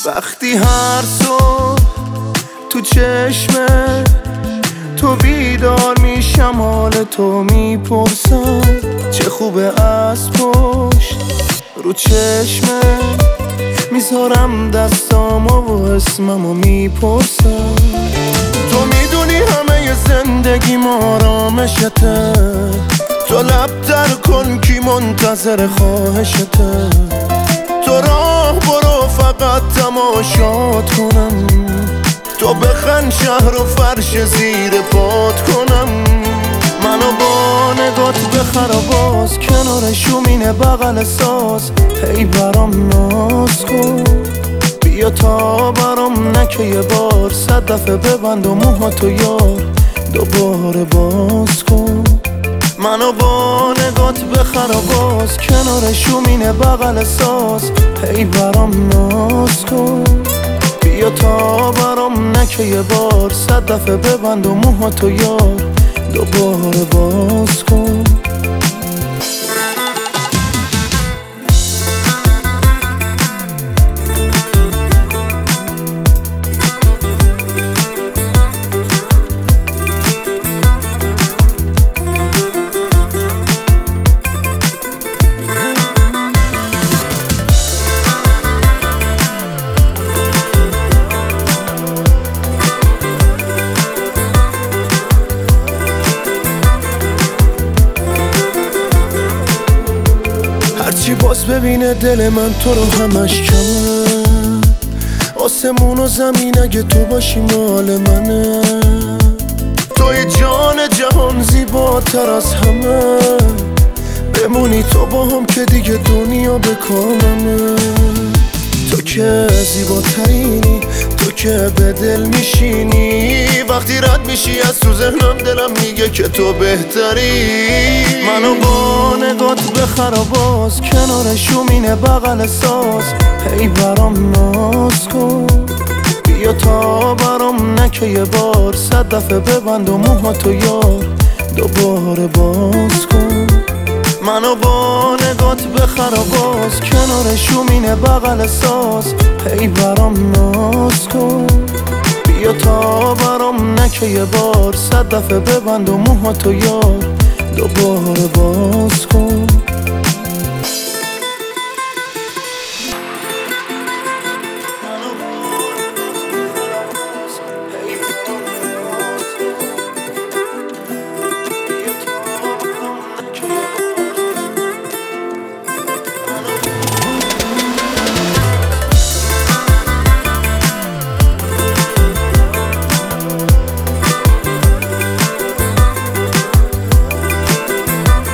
وقتی هر صبح تو چشمه تو بیدار میشم، حال تو میپرسم چه خوبه از پشت رو چشمه میذارم دستامو و اسممو میپرسم. تو میدونی همه زندگی آرامشته، تو لب در کن کی منتظر خواهشته. تو راه برو فقط تماشات کنم، تو بخند شهر و فرش زیر پات کنم. منو با نگات بخر و باز کنار شومینه بغل ساز، هی برام ناز کن بیا تا برام نکه یه بار، 100 دفعه ببند و موهاتو یار دوباره باز کن. منو با نگات بخر و باز کنار شومینه بغل ساز، هی برام ناز کن بیا تا برام نکه یه بار، 100 دفعه ببند و موهاتو یار دوباره باز کن. هرچی باز ببینه دل من تو رو همش کمه، آسمون و زمین اگه تو باشی مال منه. توی جان جهان زیباتر از همه، بمونی تو با هم که دیگه دنیا به کاممه. تو که زیباترینی، تو که به دل میشینی، وقتی رد میشی از تو ذهنم دلم میگه که تو بهتری. منو با نگات بخر و باز کنار شومینه بغل ساز، هی برام ناز کن بیا تا برام نکه یه بار، 100 دفعه ببند و موهاتو یار دوباره باز کن. منو با نگات بخر و باز کنار شومینه بغل ساز، هی برام ناز کن بیا تا برام نکه یه بار، 100 دفعه ببند و موهاتو یار دوباره باز کن.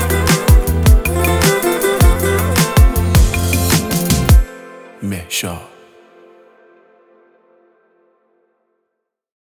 مهشاد